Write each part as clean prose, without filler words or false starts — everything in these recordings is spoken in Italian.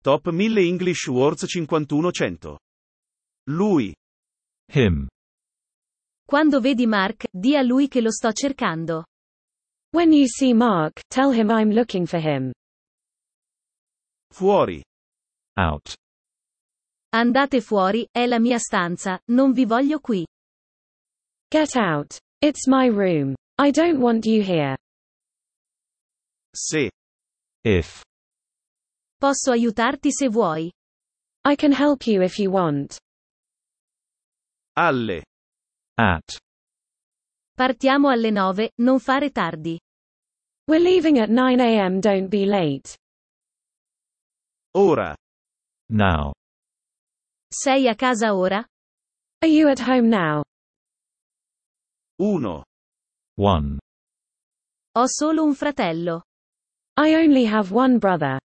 Top 1000 English Words 5100. Lui. Him. Quando vedi Mark, di a lui che lo sto cercando. When you see Mark, tell him I'm looking for him. Fuori. Out. Andate fuori, è la mia stanza, non vi voglio qui. Get out. It's my room. I don't want you here. Se. If. Posso aiutarti se vuoi. I can help you if you want. Alle. At. Partiamo alle 9, non fare tardi. We're leaving at 9 a.m. Don't be late. Ora. Now. Sei a casa ora? Are you at home now? 1. One. Ho solo un fratello. I only have one brother.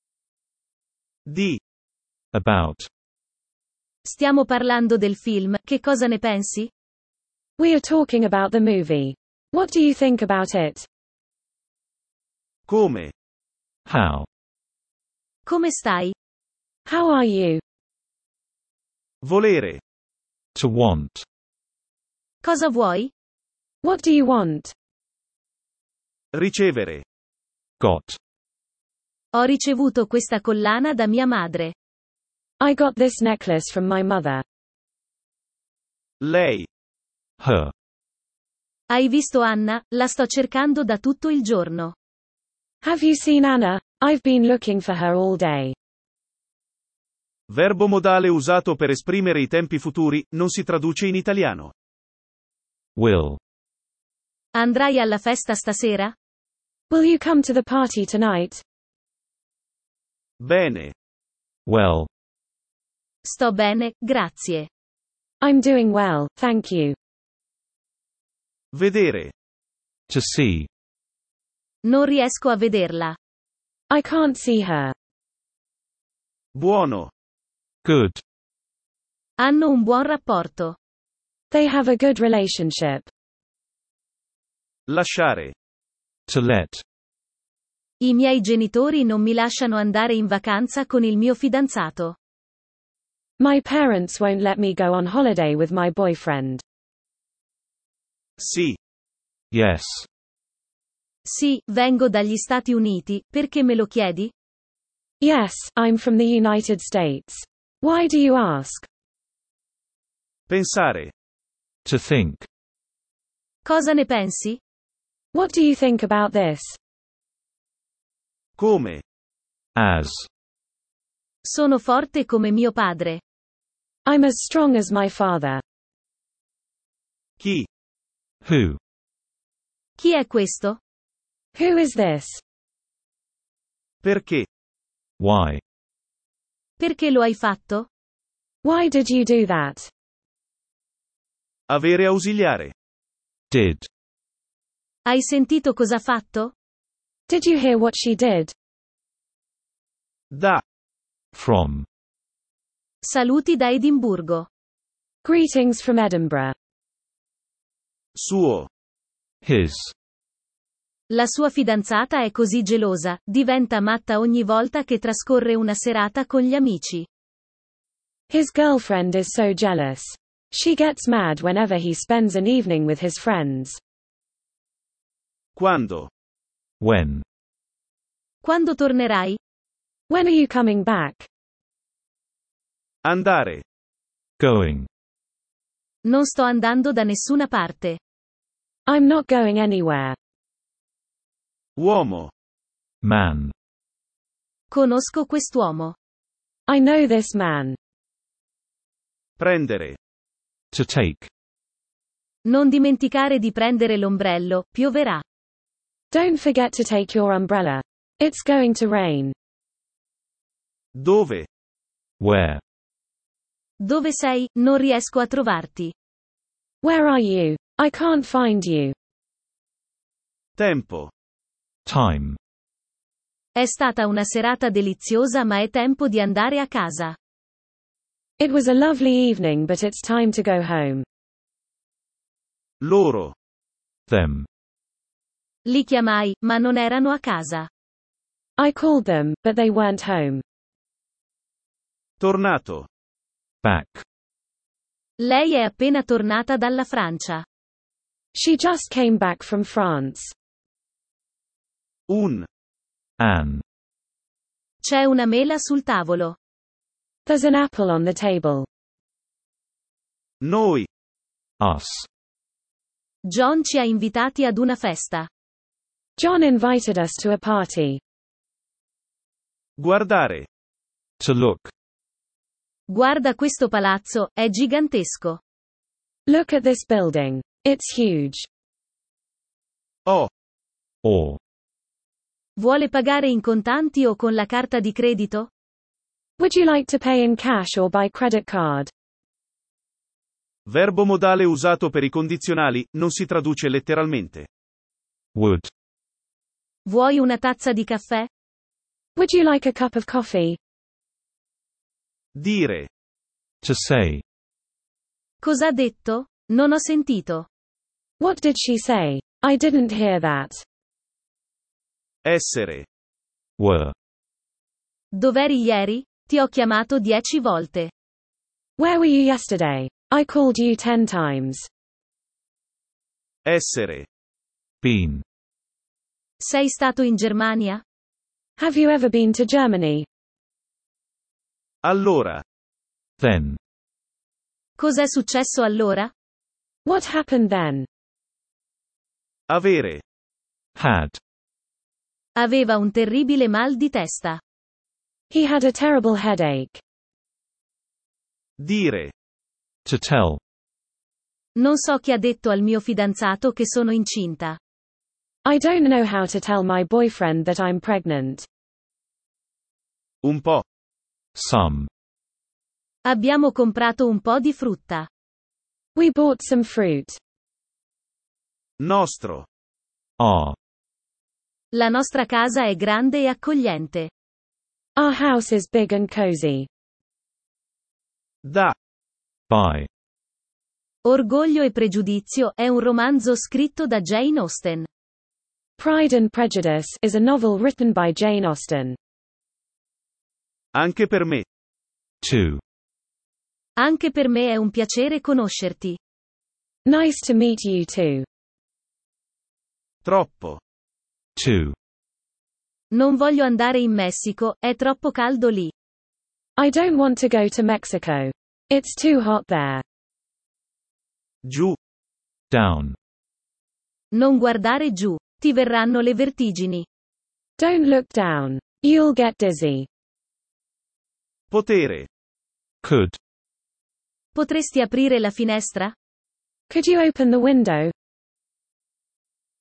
Di. About. Stiamo parlando del film, che cosa ne pensi? We are talking about the movie. What do you think about it? Come. How. Come stai? How are you? Volere. To want. Cosa vuoi? What do you want? Ricevere. Got. Ho ricevuto questa collana da mia madre. I got this necklace from my mother. Lei. Her. Hai visto Anna? La sto cercando da tutto il giorno. Have you seen Anna? I've been looking for her all day. Verbo modale usato per esprimere i tempi futuri, non si traduce in italiano. Will. Andrai alla festa stasera? Will you come to the party tonight? Bene. Well. Sto bene, grazie. I'm doing well, thank you. Vedere. To see. Non riesco a vederla. I can't see her. Buono. Good. Hanno un buon rapporto. They have a good relationship. Lasciare. To let. I miei genitori non mi lasciano andare in vacanza con il mio fidanzato. My parents won't let me go on holiday with my boyfriend. Sì. Yes. Sì, vengo dagli Stati Uniti, perché me lo chiedi? Yes, I'm from the United States. Why do you ask? Pensare. To think. Cosa ne pensi? What do you think about this? Come. As. Sono forte come mio padre. I'm as strong as my father. Chi. Who. Chi è questo? Who is this? Perché. Why. Perché lo hai fatto? Why did you do that? Avere ausiliare. Did. Hai sentito cosa ha fatto? Did you hear what she did? Da. From. Saluti da Edimburgo. Greetings from Edinburgh. Suo. His. La sua fidanzata è così gelosa, diventa matta ogni volta che trascorre una serata con gli amici. His girlfriend is so jealous. She gets mad whenever he spends an evening with his friends. Quando. When. Quando tornerai? When are you coming back? Andare. Going. Non sto andando da nessuna parte. I'm not going anywhere. Uomo. Man. Conosco quest'uomo. I know this man. Prendere. To take. Non dimenticare di prendere l'ombrello, pioverà. Don't forget to take your umbrella. It's going to rain. Dove. Where. Dove sei? Non riesco a trovarti. Where are you? I can't find you. Tempo. Time. È stata una serata deliziosa, ma è tempo di andare a casa. It was a lovely evening, but it's time to go home. Loro. Them. Li chiamai, ma non erano a casa. I called them, but they weren't home. Tornato. Back. Lei è appena tornata dalla Francia. She just came back from France. An. C'è una mela sul tavolo. There's an apple on the table. Noi. Us. John ci ha invitati ad una festa. John invited us to a party. Guardare. To look. Guarda questo palazzo, è gigantesco. Look at this building. It's huge. Oh. Or. Vuole pagare in contanti o con la carta di credito? Would you like to pay in cash or by credit card? Verbo modale usato per i condizionali, non si traduce letteralmente. Would. Vuoi una tazza di caffè? Would you like a cup of coffee? Dire. To say. Cosa ha detto? Non ho sentito. What did she say? I didn't hear that. Essere. Were. Dov'eri ieri? Ti ho chiamato 10 volte. Where were you yesterday? I called you 10 times. Essere. Been. Sei stato in Germania? Have you ever been to Germany? Allora. Then. Cos'è successo allora? What happened then? Avere. Had. Aveva un terribile mal di testa. He had a terrible headache. Dire. To tell. Non so chi ha detto al mio fidanzato che sono incinta. I don't know how to tell my boyfriend that I'm pregnant. Un po'. Some. Abbiamo comprato un po' di frutta. We bought some fruit. Nostro. Are. La nostra casa è grande e accogliente. Our house is big and cozy. Da. By. Orgoglio e pregiudizio è un romanzo scritto da Jane Austen. Pride and Prejudice is a novel written by Jane Austen. Anche per me. To. Anche per me è un piacere conoscerti. Nice to meet you too. Troppo. To. Non voglio andare in Messico, è troppo caldo lì. I don't want to go to Mexico. It's too hot there. Giù. Down. Non guardare giù. Ti verranno le vertigini. Don't look down. You'll get dizzy. Potere. Could. Potresti aprire la finestra? Could you open the window?